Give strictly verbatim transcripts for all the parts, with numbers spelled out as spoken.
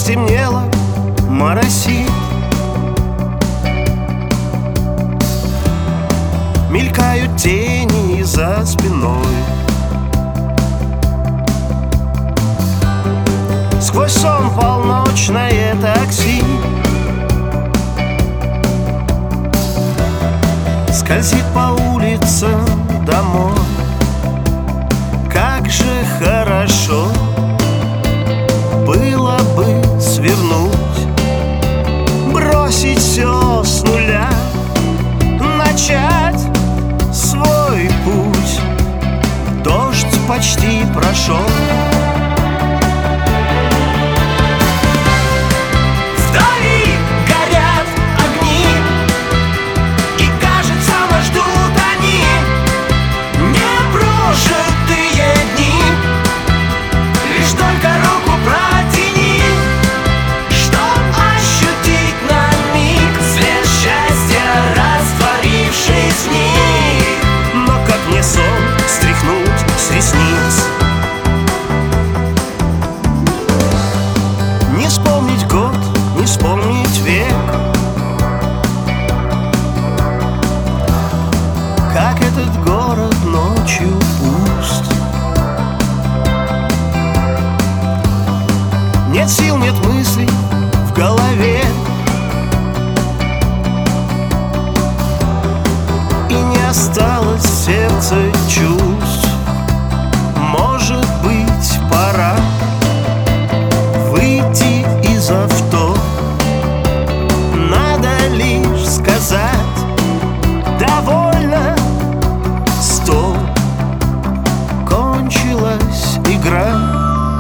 стемнело, моросит. Мелькают тени за спиной. Сквозь сон полночное такси скользит по улицам домой. Как же хорошо было бы свернуть, бросить все с нуля, начать свой путь. Дождь почти прошел. Не вспомнить год, не вспомнить век, как этот город ночью пуст. Нет сил, нет мыслей в голове, и не осталось в сердце чувств. Может быть, пора выйти из авто. Надо лишь сказать: довольно, стоп, кончилась игра.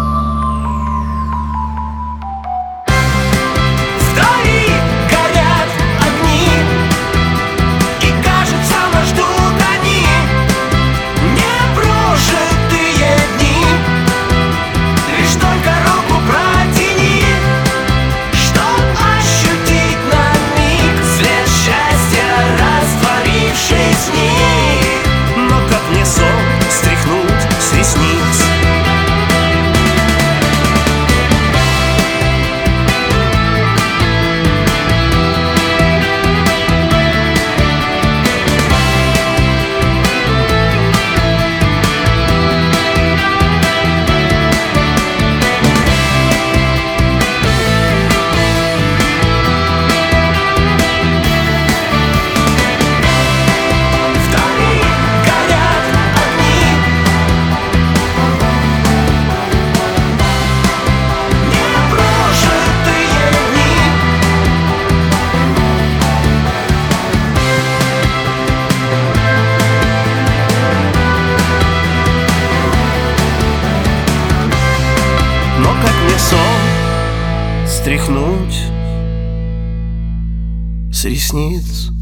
Но как мне сон стряхнуть с ресниц?